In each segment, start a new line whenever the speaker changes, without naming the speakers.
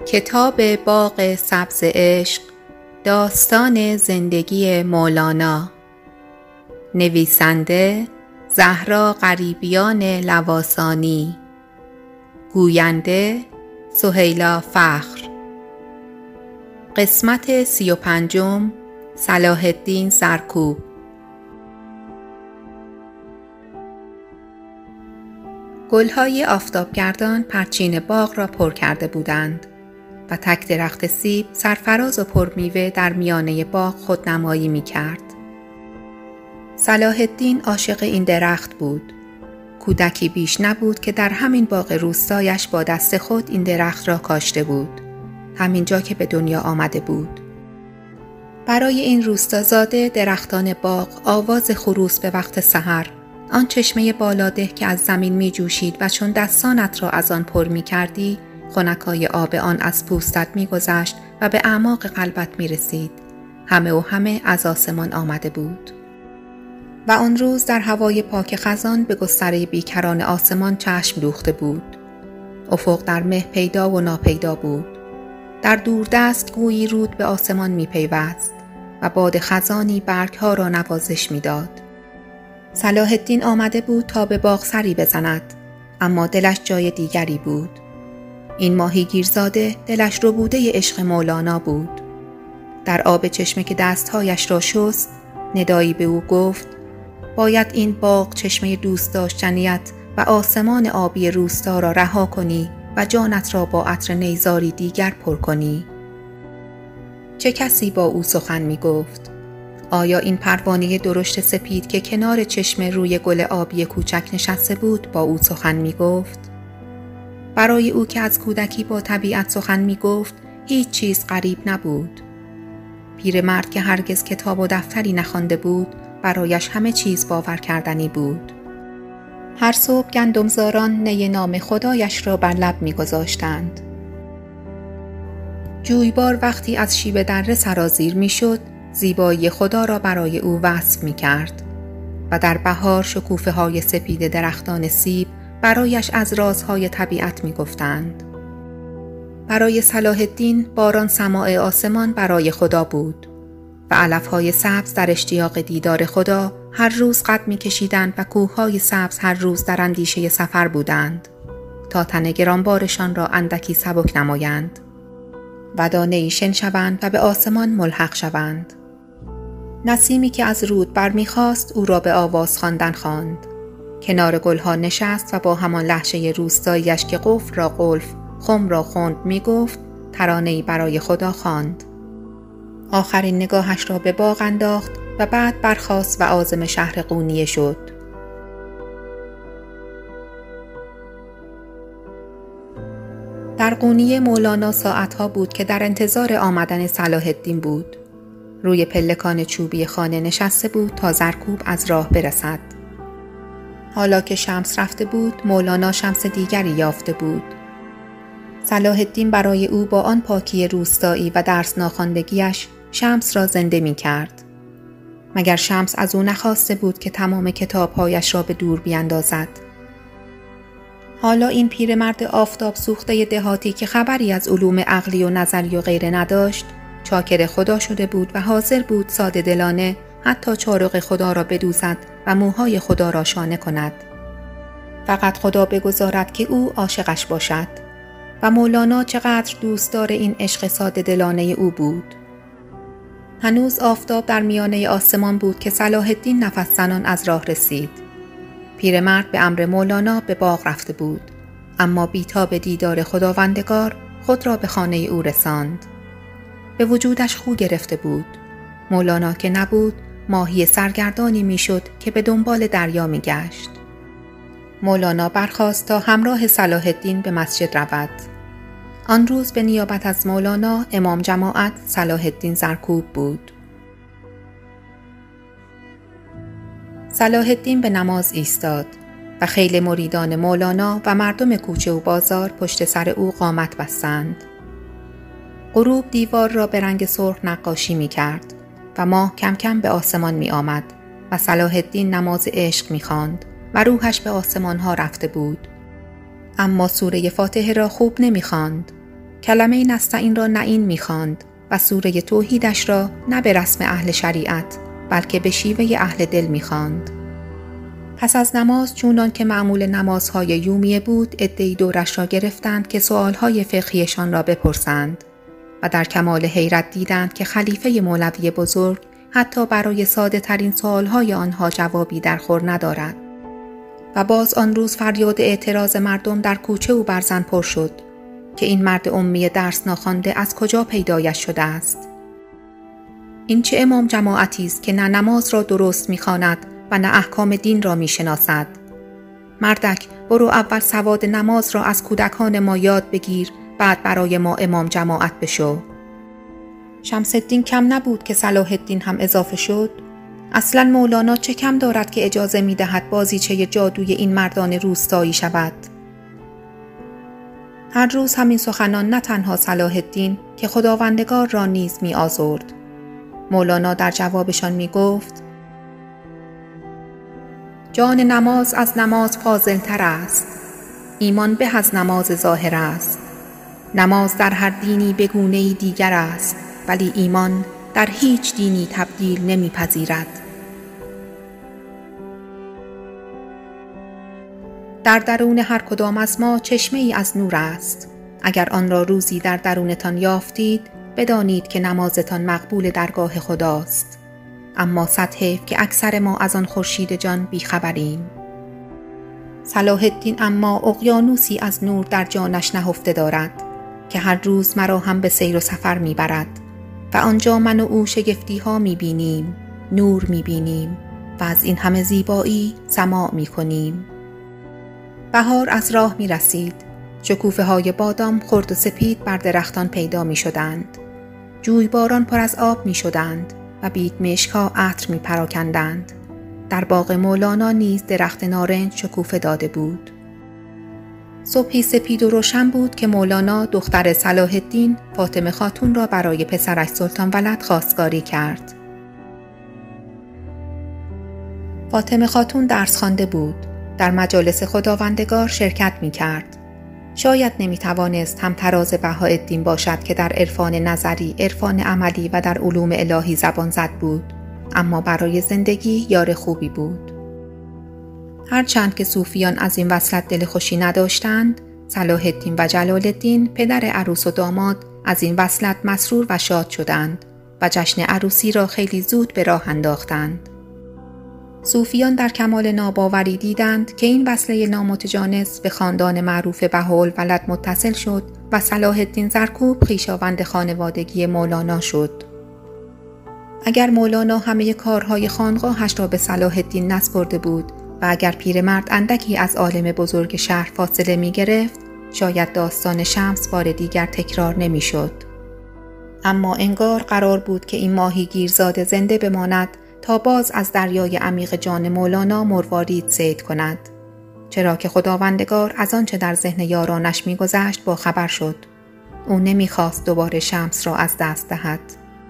کتاب باغ سبز عشق، داستان زندگی مولانا. نویسنده زهرا غریبیان لواسانی. گوینده سهیلا فخر. قسمت 35. صلاح الدین سرکوب. گلهای آفتابگردان پرچین باغ را پر کرده بودند و تک درخت سیب سرفراز و پرمیوه در میانه باغ خودنمایی می کرد. صلاح الدین عاشق این درخت بود. کودکی بیش نبود که در همین باغ روستایش با دست خود این درخت را کاشته بود، همینجا که به دنیا آمده بود. برای این روستازاده درختان باغ آواز خروس به وقت سحر، آن چشمه بالاده که از زمین می جوشید و چون دستانت را از آن پر می کردی، خنکای آب آن از پوستت می گذشت و به اعماق قلبت می رسید. همه از آسمان آمده بود. و آن روز در هوای پاک خزان به گستره بیکران آسمان چشم دوخته بود. افق در مه پیدا و ناپیدا بود. در دوردست گویی رود به آسمان می پیوست و باد خزانی برگها را نوازش می داد. صلاح الدین آمده بود تا به باغ سری بزند، اما دلش جای دیگری بود. این ماهیگیرزاده دلش ربوده عشق مولانا بود. در آب چشمه که دستهایش را شست، ندایی به او گفت: باید این باغ چشمه دوست داشتنیت و آسمان آبی روستا را رها کنی و جانت را با عطر نیزاری دیگر پر کنی. چه کسی با او سخن می گفت؟ آیا این پروانه درشت سپید که کنار چشمه روی گل آبی کوچک نشسته بود با او سخن می گفت؟ برای او که از کودکی با طبیعت سخن می گفت هیچ چیز غریب نبود. پیرمرد که هرگز کتاب و دفتری نخوانده بود برایش همه چیز باور کردنی بود. هر صبح گندمزاران نی نام خدایش را بر لب می گذاشتند. جویبار وقتی از شیب دره سرازیر می شد زیبایی خدا را برای او وصف می کرد و در بهار شکوفه های سپید درختان سیب برایش از رازهای طبیعت می گفتند. برای صلاح الدین باران سماع آسمان برای خدا بود و علفهای سبز در اشتیاق دیدار خدا هر روز قد می کشیدند و کوههای سبز هر روز در اندیشه سفر بودند تا تن گرانبارشان را اندکی سبک نمایند و دانه‌ای شن شوند و به آسمان ملحق شوند. نسیمی که از رود برمیخواست او را به آواز خواندن خواند. کنار گلها نشست و با همان لهجه روستایی‌اش که قفل را قلف، خم را خند می گفت، ترانه‌ای برای خدا خواند. آخرین نگاهش را به باغ انداخت و بعد برخاست و عازم شهر قونیه شد. در قونیه مولانا ساعتها بود که در انتظار آمدن صلاح الدین بود. روی پلکان چوبی خانه نشسته بود تا زرکوب از راه برسد. حالا که شمس رفته بود مولانا شمس دیگری یافته بود. صلاح الدین برای او با آن پاکی روستایی و درس ناخواندگیش شمس را زنده می کرد. مگر شمس از او نخواسته بود که تمام کتابهایش را به دور بیندازد؟ حالا این پیرمرد آفتاب سوخته دهاتی که خبری از علوم عقلی و نظری و غیره نداشت، چاکر خدا شده بود و حاضر بود ساده دلانه حتی چارق خدا را بدوزد و موهای خدا را شانه کند. فقط خدا بگذارد که او عاشقش باشد. و مولانا چقدر دوستدار این عشق ساده دلانه او بود. هنوز آفتاب در میانه آسمان بود که صلاح الدین نفس زنان از راه رسید. پیرمرد به امر مولانا به باغ رفته بود، اما بی‌تاب دیدار خداوندگار خود را به خانه او رساند. به وجودش خو گرفته بود. مولانا که نبود ماهی سرگردانی میشد که به دنبال دریا می گشت. مولانا برخاست تا همراه صلاح الدین به مسجد رود. آن روز به نیابت از مولانا امام جماعت صلاح الدین سرکوب بود. صلاح الدین به نماز ایستاد و خیل مریدان مولانا و مردم کوچه و بازار پشت سر او قامت بستند. غروب دیوار را به رنگ سرخ نقاشی می کرد و ماه کم کم به آسمان می آمد و صلاح الدین نماز عشق می خواند و روحش به آسمان ها رفته بود. اما سوره فاتحه را خوب نمی خواند. کلمه نستعین را نه این می‌خواند و سوره توحیدش را نه به رسم اهل شریعت بلکه به شیوه اهل دل می‌خواند. پس از نماز چونان که معمول نمازهای یومیه بود، عده‌ای دورش را گرفتند که سؤالهای فقهیشان را بپرسند و در کمال حیرت دیدند که خلیفه مولوی بزرگ حتی برای ساده ترین سؤالهای آنها جوابی در خور ندارد. و باز آن روز فریاد اعتراض مردم در کوچه او بر زن پر شد که این مرد امی درس ناخوانده از کجا پیدایش شده است. این چه امام جماعتی است که نه نماز را درست می‌خواند و نه احکام دین را می‌شناسد. مردک، برو اول سواد نماز را از کودکان ما یاد بگیر، بعد برای ما امام جماعت بشو. شمس الدین کم نبود که صلاح الدین هم اضافه شد. اصلاً مولانا چه کم دارد که اجازه می‌دهد بازیچه جادوی این مردان روستایی شود؟ هر روز همین سخنان نه تنها صلاح الدین که خداوندگار را نیز می‌آزرد. مولانا در جوابشان می‌گفت: جان نماز از نماز فاضل‌تر است، ایمان به از نماز ظاهر است. نماز در هر دینی به گونه‌ای دیگر است، ولی ایمان در هیچ دینی تبدیل نمی‌پذیرد. در درون هر کدام از ما چشمه‌ای از نور است. اگر آن را روزی در درونتان یافتید، بدانید که نمازتان مقبول درگاه خداست. اما صد حیف که اکثر ما از آن خورشید جان بیخبریم. صلاح الدین اما اقیانوسی از نور در جانش نهفته دارد که هر روز مرا هم به سیر و سفر میبرد و آنجا من و او شگفتی ها میبینیم، نور میبینیم و از این همه زیبایی سماع میکنیم. بهار از راه میرسید، شکوفه های بادام خرد و سپید بر درختان پیدا میشدند. جویباران پر از آب میشدند و بید مشک‌ها عطر می‌پراکندند. در باغ مولانا نیز درخت نارنج شکوفه داده بود. صبحی سپید و روشن بود که مولانا دختر صلاح الدین فاطمه خاتون را برای پسرش سلطان ولد خواستگاری کرد. فاطمه خاتون درس خوانده بود، در مجالس خداوندگار شرکت می‌کرد. شاید نمی‌توانست هم تراز بهاءالدین باشد که در عرفان نظری، عرفان عملی و در علوم الهی زبان زد بود، اما برای زندگی یار خوبی بود. هرچند که صوفیان از این وصلت دل خوشی نداشتند، صلاح الدین و جلال الدین پدر عروس و داماد از این وصلت مسرور و شاد شدند و جشن عروسی را خیلی زود به راه انداختند. صوفیان در کمال ناباوری دیدند که این وصله نامتجانس به خاندان معروف بهاءالولد متصل شد و صلاح الدین زرکوب خویشاوند خانوادگی مولانا شد. اگر مولانا همه کارهای خانقاهش را به صلاح الدین نسپرده بود و اگر پیرمرد اندکی از عالم بزرگ شهر فاصله می گرفت، شاید داستان شمس بار دیگر تکرار نمی شد. اما انگار قرار بود که این ماهی گیرزاد زنده بماند تا باز از دریای عمیق جان مولانا مروارید صید کند، چرا که خداوندگار از آنچه در ذهن یارانش می‌گذشت با خبر شد. او نمی‌خواست دوباره شمس را از دست دهد.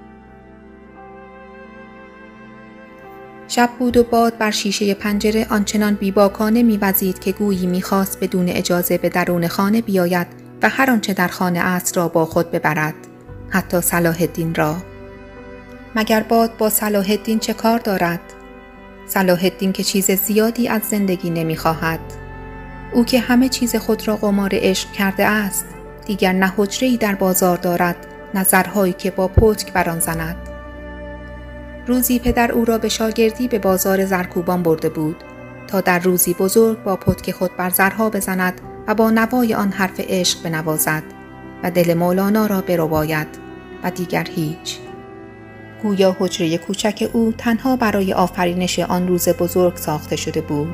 شب بود و باد بر شیشه پنجره آنچنان بیباکانه می‌وزید که گویی می‌خواست بدون اجازه به درون خانه بیاید و هر آنچه در خانه است را با خود ببرد، حتی صلاح الدین را. مگر باد با صلاح الدین چه کار دارد؟ صلاح الدین که چیز زیادی از زندگی نمی‌خواهد. او که همه چیز خود را قمار عشق کرده است، دیگر نه حجره‌ای در بازار دارد، نه زرهایی که با پتک بر آن زند. روزی پدر او را به شاگردی به بازار زرکوبان برده بود تا در روزی بزرگ با پتک خود بر زرها بزند و با نوای آن حرف عشق بنوازد و دل مولانا را برباید و دیگر هیچ. گویا حجره کوچک او تنها برای آفرینش آن روز بزرگ ساخته شده بود.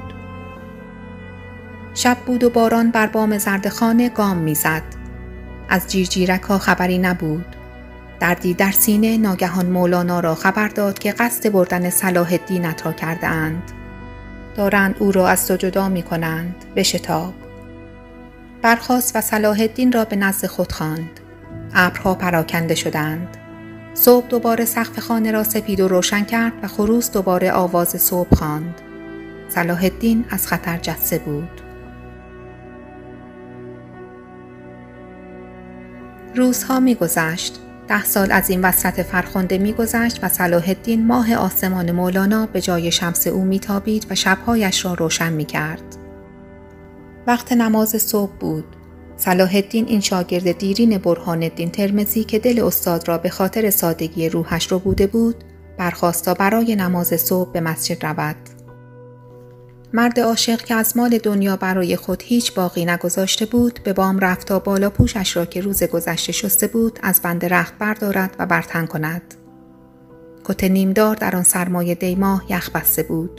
شب بود و باران بر بام زردخانه گام می‌زد. از جیرجیرک‌ها خبری نبود. دردی در سینه ناگهان مولانا را خبر داد که قصد بردن صلاح الدینت را کرده اند. دارند او را از تو جدا می‌کنند، بشتاب. برخاست و صلاح الدین را به نزد خود خواند. ابرها پراکنده شدند. صبح دوباره سقف خانه را سپید و روشن کرد و خروس دوباره آواز صبح خواند. صلاح الدین از خطر جسته بود. روزها می‌گذشت. 10 سال از این وصلت فرخنده می‌گذشت و صلاح الدین ماه آسمان مولانا به جای شمس او میتابید و شبهایش را روشن می‌کرد. وقت نماز صبح بود. صلاح الدین این شاگرد دیرین برهان الدین ترمذی که دل استاد را به خاطر سادگی روحش رو بوده بود، برخاست تا برای نماز صبح به مسجد رود. مرد عاشق که از مال دنیا برای خود هیچ باقی نگذاشته بود، به بام رفت تا بالا پوشش را که روز گذشته شسته بود از بند رخت بردارد و برتن کند. کت نیمدار در آن سرمای دیماه یخ بسته بود.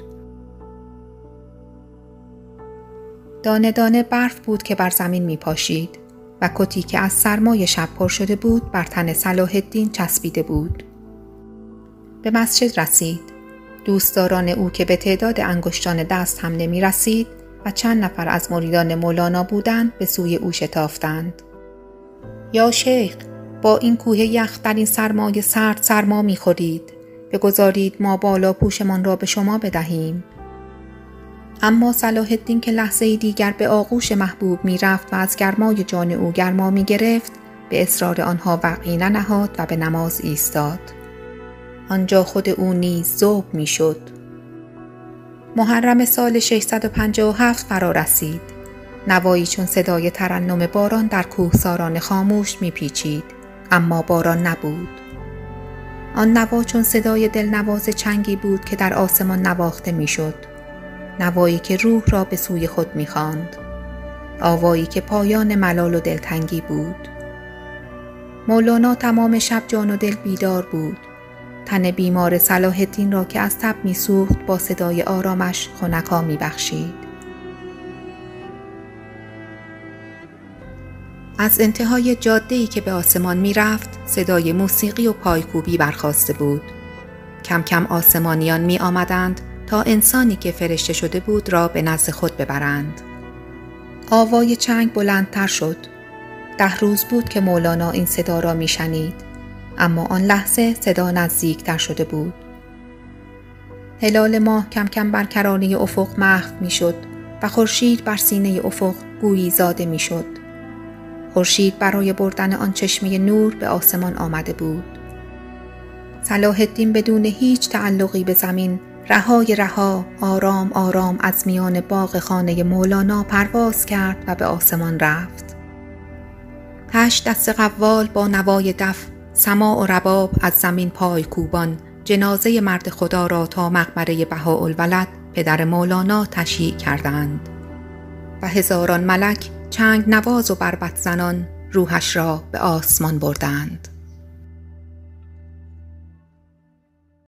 دانه دانه برف بود که بر زمین می پاشید و کتی که از سرمای شب پر شده بود بر تن صلاح الدین چسبیده بود. به مسجد رسید. دوستداران او که به تعداد انگشتان دست هم نمی رسید و چند نفر از مریدان مولانا بودند به سوی او شتافتند. یا شیخ، با این کوه یخ در این سرمای سرد سرما می خورید. بگذارید ما بالا پوشمان را به شما بدهیم. اما صلاح الدین که لحظه دیگر به آغوش محبوب می رفت و از گرمای جان او گرما می گرفت، به اصرار آنها وقعی ننهاد و به نماز ایستاد. آنجا خود او نیز ذوب می شد. محرم سال 657 فرا رسید. نوایی چون صدای ترنم باران در کوهساران خاموش می پیچید، اما باران نبود. آن نوا چون صدای دلنواز چنگی بود که در آسمان نواخته می شد. نوایی که روح را به سوی خود می خواند. آوایی که پایان ملال و دلتنگی بود. مولانا تمام شب جان و دل بیدار بود. تن بیمار صلاح الدین را که از تب می سوخت با صدای آرامش خنکا می بخشید. از انتهای جاده‌ای که به آسمان می رفت صدای موسیقی و پایکوبی برخاسته بود. کم کم آسمانیان می آمدند تا انسانی که فرشته شده بود را به نزد خود ببرند. آوای چنگ بلندتر شد. 10 روز بود که مولانا این صدا را می شنید، اما آن لحظه صدا نزدیکتر شده بود. هلال ماه کم کم بر کرانه افق محو می شد و خورشید بر سینه افق گویی زاده می شد. خورشید برای بردن آن چشمه نور به آسمان آمده بود. صلاح الدین بدون هیچ تعلقی به زمین رها آرام آرام از میان باغ خانه مولانا پرواز کرد و به آسمان رفت. 8 دست قوال با نوای دف، سماع و رباب از زمین پای کوبان جنازه مرد خدا را تا مقبره بهاءالولد پدر مولانا تشییع کردند و هزاران ملک چنگ نواز و بربط زنان روحش را به آسمان بردند.